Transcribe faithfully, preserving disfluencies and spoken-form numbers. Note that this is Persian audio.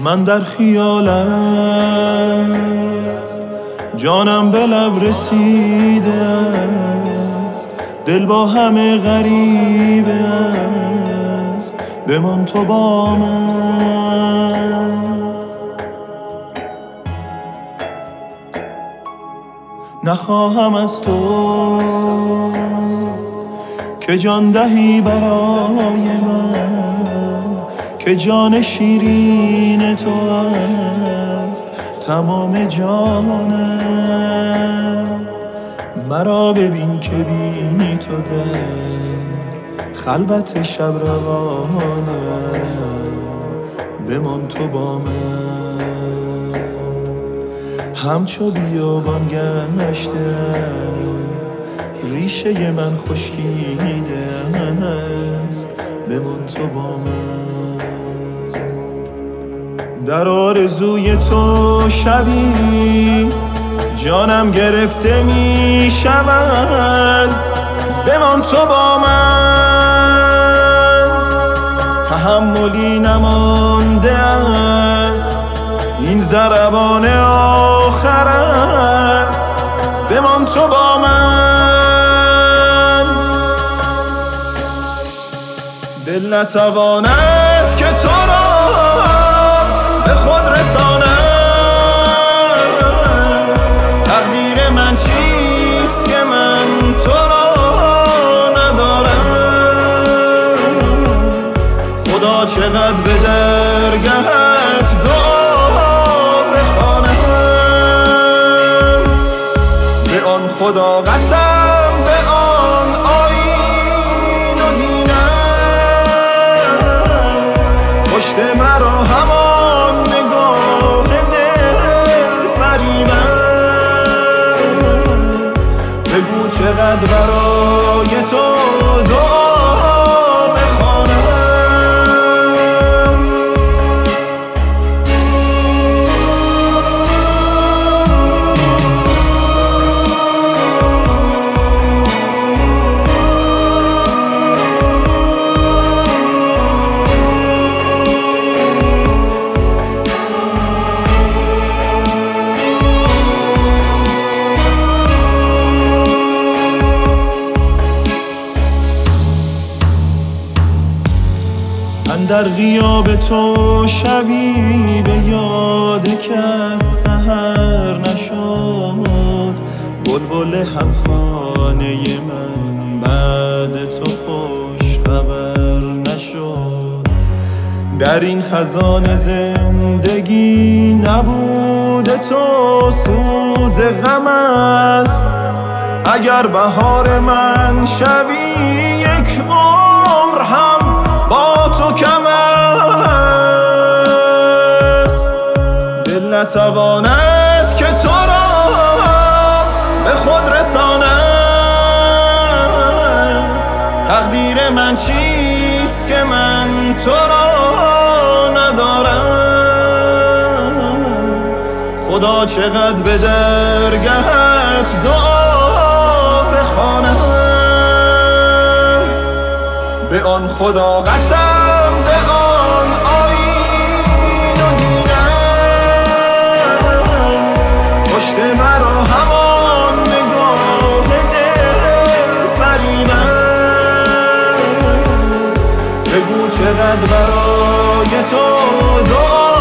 من در خیالت جانم به لب رسیده است، دل با همه غریبه است، بمان تو با من. نخواهم از تو که جان دهی برای من، که جان شیرین تو است تمام جانم. مرا ببین که بینی تو در خلوت شب روانم، بمان تو با من. همچو بیابان گشته ریشه من خشکیده است، بمان تو با من. در آرزوی تو شبی جانم گرفته می شود، بمان تو با من. تحملی نمانده است، این ضربان آخر است، بمان تو با من. دل نتواند که تو را به خود رساند، تقدیر من چیست که من تو را ندارم. خدا چقدر به درگهت دعا بخوانم، به آن خدا قسم، به آن آیین و دینم، پشت مرا همان نگاه دل فریبد. بگو چقدر برای تو دعا بخوانم. من در غیاب تو شبی به یاد کس سحر نشد، بلبل همخانه من بعد تو خوش خبر نشد. در این خزان زندگی نبود تو سوز غم است، اگر بهار من شبی یک عمر هم با تو کم است. دل نتواند که تو را به خود رساند، تقدیر من چیست که من تو را ندارم. خدا چقدر به درگهت دعا بخوانم، به آن خدا قسم، به آن آیین و دینم، پشت مرا همان نگاه دل فریبد. بگو چقدر برای تو دعا